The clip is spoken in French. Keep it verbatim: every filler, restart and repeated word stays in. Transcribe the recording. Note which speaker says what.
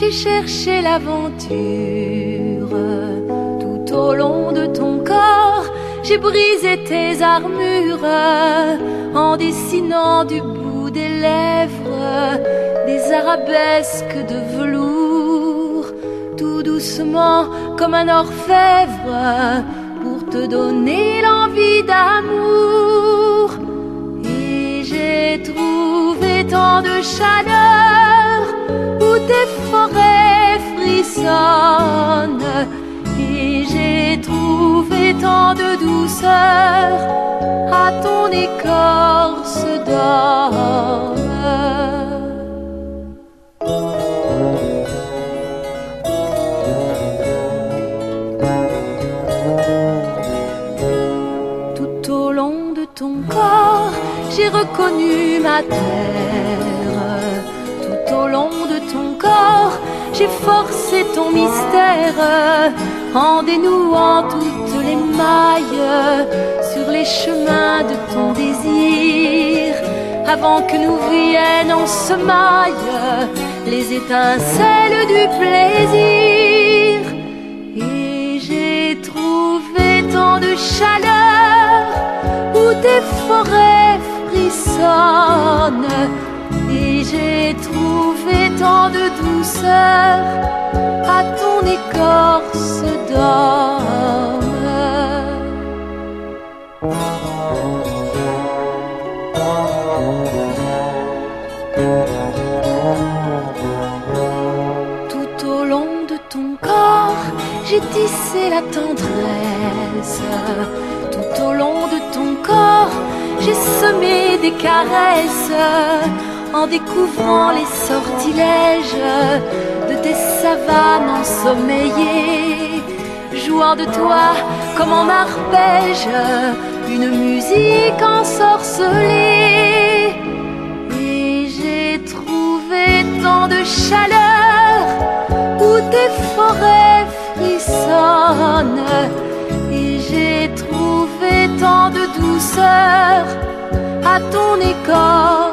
Speaker 1: j'ai cherché l'aventure. Tout au long de ton corps, j'ai brisé tes armures en dessinant du bout des lèvres des arabesques de velours, tout doucement comme un orfèvre, pour te donner l'envie d'amour. Et j'ai trouvé tant de chaleur où tes forêts frissonnent, et j'ai trouvé tant de douceur à ton écorce d'homme. Tout au long de ton corps, j'ai reconnu ma terre. Tout au long de ton corps, j'ai forcé ton mystère en dénouant toutes les mailles sur les chemins de ton désir. Avant que nous viennent en semaille les étincelles du plaisir. Et j'ai trouvé tant de chaleur où tes forêts frissonnent, et j'ai trouvé tant de douceur à ton écorce d'homme. Tout au long de ton corps, j'ai tissé la tendresse. Tout au long de ton corps, j'ai semé des caresses en découvrant les sortilèges de tes savanes ensommeillées, jouant de toi comme en arpège une musique ensorcelée. Et j'ai trouvé tant de chaleur où tes forêts frissonnent, et j'ai trouvé tant de douceur à ton écorce